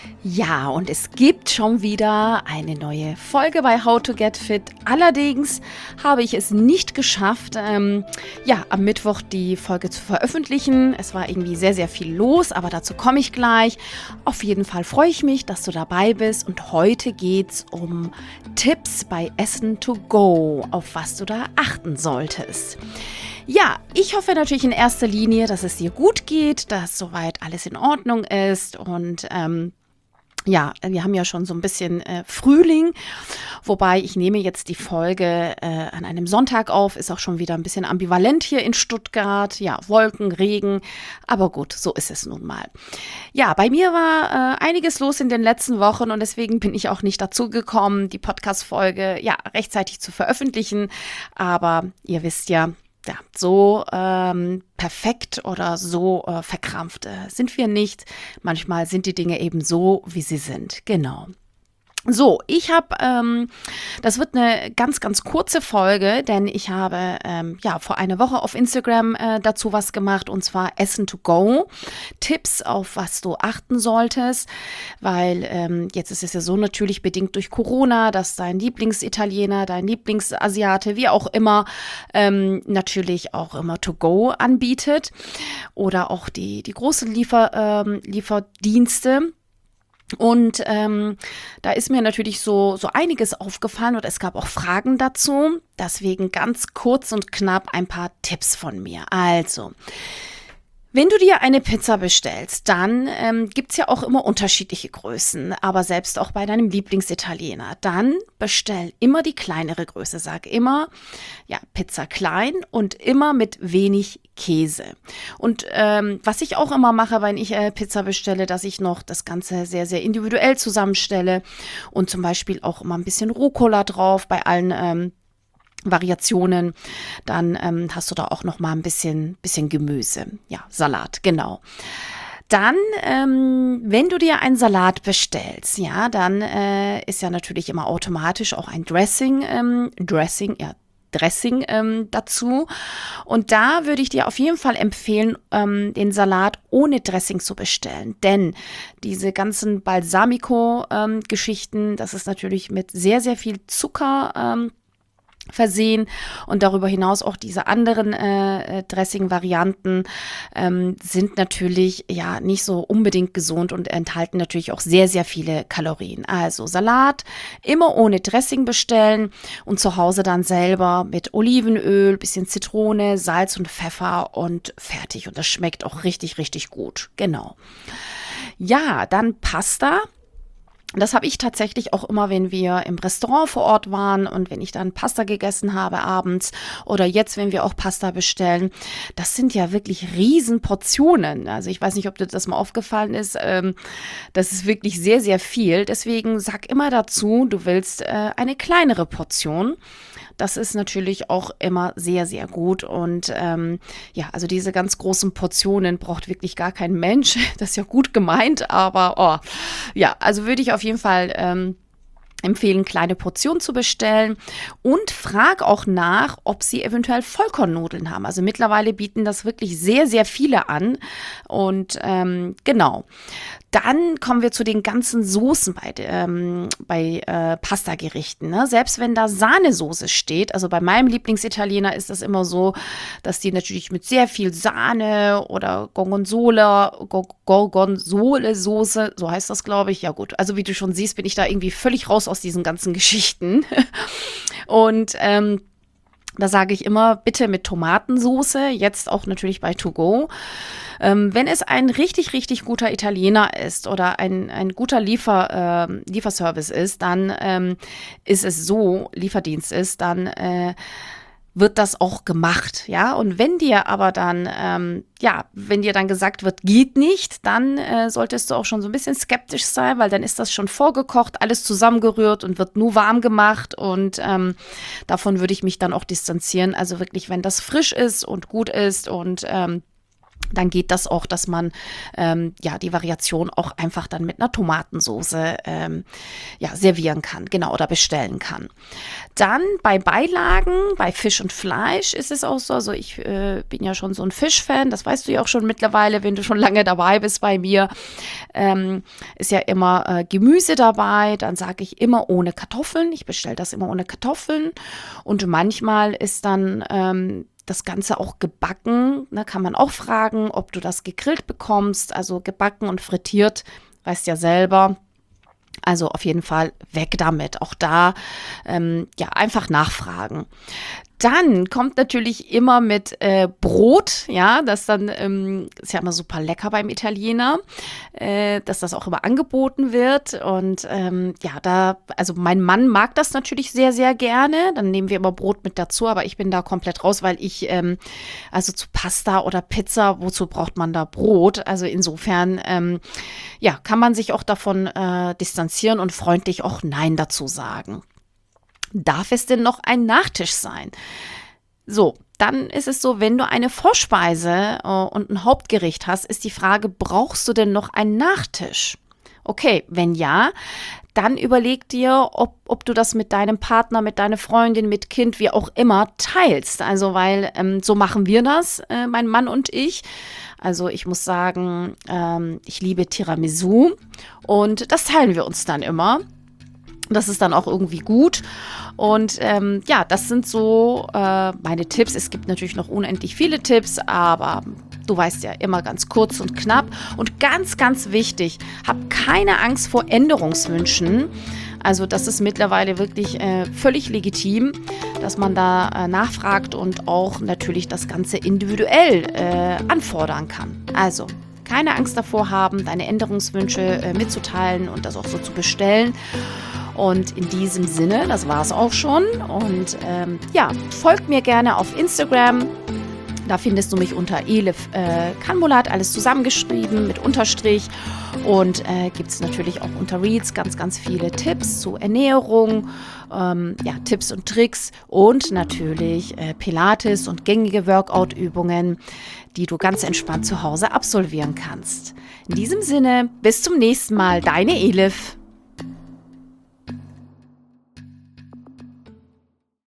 Ja, und es gibt schon wieder eine neue Folge bei How to Get Fit. Allerdings habe ich es nicht geschafft, am Mittwoch die Folge zu veröffentlichen. Es war irgendwie sehr, sehr viel los, aber dazu komme ich gleich. Auf jeden Fall freue ich mich, dass du dabei bist. Und heute geht es um Tipps bei Essen to go, auf was du da achten solltest. Ja, ich hoffe natürlich in erster Linie, dass es dir gut geht, dass soweit alles in Ordnung ist und wir haben ja schon so ein bisschen Frühling, wobei ich nehme jetzt die Folge an einem Sonntag auf, ist auch schon wieder ein bisschen ambivalent hier in Stuttgart. Ja, Wolken, Regen, aber gut, so ist es nun mal. Ja, bei mir war einiges los in den letzten Wochen und deswegen bin ich auch nicht dazu gekommen, die Podcast-Folge rechtzeitig zu veröffentlichen. Aber ihr wisst ja, so perfekt oder so verkrampft sind wir nicht. Manchmal sind die Dinge eben so, wie sie sind. Genau. So, das wird eine ganz, ganz kurze Folge, denn ich habe vor einer Woche auf Instagram dazu was gemacht, und zwar Essen to go, Tipps, auf was du achten solltest, weil jetzt ist es ja so natürlich bedingt durch Corona, dass dein Lieblingsitaliener, dein Lieblingsasiate, wie auch immer, natürlich auch immer to go anbietet oder auch die großen Lieferdienste. Und da ist mir natürlich so einiges aufgefallen und es gab auch Fragen dazu. Deswegen ganz kurz und knapp ein paar Tipps von mir. Also, wenn du dir eine Pizza bestellst, dann gibt's ja auch immer unterschiedliche Größen, aber selbst auch bei deinem Lieblingsitaliener, dann bestell immer die kleinere Größe. Sag immer, Pizza klein und immer mit wenig Käse. Und was ich auch immer mache, wenn ich Pizza bestelle, dass ich noch das Ganze sehr, sehr individuell zusammenstelle und zum Beispiel auch immer ein bisschen Rucola drauf bei allen Variationen, dann hast du da auch noch mal ein bisschen Gemüse. Ja, Salat, genau. Dann, wenn du dir einen Salat bestellst, dann ist ja natürlich immer automatisch auch ein Dressing dazu. Und da würde ich dir auf jeden Fall empfehlen, den Salat ohne Dressing zu bestellen. Denn diese ganzen Balsamico-Geschichten, das ist natürlich mit sehr, sehr viel Zucker versehen und darüber hinaus auch diese anderen Dressing-Varianten sind natürlich nicht so unbedingt gesund und enthalten natürlich auch sehr, sehr viele Kalorien. Also Salat immer ohne Dressing bestellen und zu Hause dann selber mit Olivenöl, bisschen Zitrone, Salz und Pfeffer und fertig. Und das schmeckt auch richtig, richtig gut. Genau. Ja, dann Pasta. Das habe ich tatsächlich auch immer, wenn wir im Restaurant vor Ort waren und wenn ich dann Pasta gegessen habe abends oder jetzt, wenn wir auch Pasta bestellen. Das sind ja wirklich Riesenportionen. Also ich weiß nicht, ob dir das mal aufgefallen ist. Das ist wirklich sehr, sehr viel. Deswegen sag immer dazu, du willst eine kleinere Portion. Das ist natürlich auch immer sehr, sehr gut. Und also diese ganz großen Portionen braucht wirklich gar kein Mensch. Das ist ja gut gemeint, aber also würde ich auf jeden Fall empfehlen, kleine Portionen zu bestellen und frag auch nach, ob sie eventuell Vollkornnudeln haben. Also mittlerweile bieten das wirklich sehr, sehr viele an und genau. Dann kommen wir zu den ganzen Soßen bei Pastagerichten. Ne? Selbst wenn da Sahnesoße steht, also bei meinem Lieblingsitaliener ist das immer so, dass die natürlich mit sehr viel Sahne oder Gorgonzola-Soße, so heißt das, glaube ich. Ja gut, also wie du schon siehst, bin ich da irgendwie völlig raus aus diesen ganzen Geschichten. Und da sage ich immer, bitte mit Tomatensoße, jetzt auch natürlich bei To Go. Wenn es ein richtig, richtig guter Italiener ist oder ein guter Lieferservice ist, dann ist es so, Lieferdienst ist, dann wird das auch gemacht, ja. Und wenn dir aber dann, wenn dir dann gesagt wird, geht nicht, dann solltest du auch schon so ein bisschen skeptisch sein, weil dann ist das schon vorgekocht, alles zusammengerührt und wird nur warm gemacht und davon würde ich mich dann auch distanzieren. Also wirklich, wenn das frisch ist und gut ist und dann geht das auch, dass man die Variation auch einfach dann mit einer Tomatensoße servieren kann, genau, oder bestellen kann. Dann bei Beilagen, bei Fisch und Fleisch ist es auch so, also ich bin ja schon so ein Fischfan, das weißt du ja auch schon mittlerweile, wenn du schon lange dabei bist bei mir, ist ja immer Gemüse dabei, dann sage ich immer ohne Kartoffeln, ich bestelle das immer ohne Kartoffeln und manchmal ist dann das Ganze auch gebacken, ne, kann man auch fragen, ob du das gegrillt bekommst, also gebacken und frittiert, weißt ja selber. Also auf jeden Fall weg damit. Auch da einfach nachfragen. Dann kommt natürlich immer mit Brot, ja, das dann ist ja immer super lecker beim Italiener, dass das auch immer angeboten wird. Und also mein Mann mag das natürlich sehr, sehr gerne. Dann nehmen wir immer Brot mit dazu, aber ich bin da komplett raus, weil ich, also zu Pasta oder Pizza, wozu braucht man da Brot? Also insofern, kann man sich auch davon distanzieren und freundlich auch Nein dazu sagen. Darf es denn noch ein Nachtisch sein? So, dann ist es so, wenn du eine Vorspeise und ein Hauptgericht hast, ist die Frage, brauchst du denn noch einen Nachtisch? Okay, wenn ja, dann überleg dir, ob du das mit deinem Partner, mit deiner Freundin, mit Kind, wie auch immer, teilst. Also, weil so machen wir das, mein Mann und ich. Also ich muss sagen, ich liebe Tiramisu und das teilen wir uns dann immer. Das ist dann auch irgendwie gut. Und das sind so meine Tipps. Es gibt natürlich noch unendlich viele Tipps, aber du weißt ja, immer ganz kurz und knapp. Und ganz, ganz wichtig, hab keine Angst vor Änderungswünschen. Also das ist mittlerweile wirklich völlig legitim, dass man da nachfragt und auch natürlich das Ganze individuell anfordern kann. Also keine Angst davor haben, deine Änderungswünsche mitzuteilen und das auch so zu bestellen. Und in diesem Sinne, das war es auch schon. Und folgt mir gerne auf Instagram. Da findest du mich unter Elif Kanmulat, alles zusammengeschrieben mit Unterstrich. Und gibt es natürlich auch unter Reels ganz, ganz viele Tipps zu Ernährung, Tipps und Tricks und natürlich Pilates und gängige Workout-Übungen, die du ganz entspannt zu Hause absolvieren kannst. In diesem Sinne, bis zum nächsten Mal, deine Elif.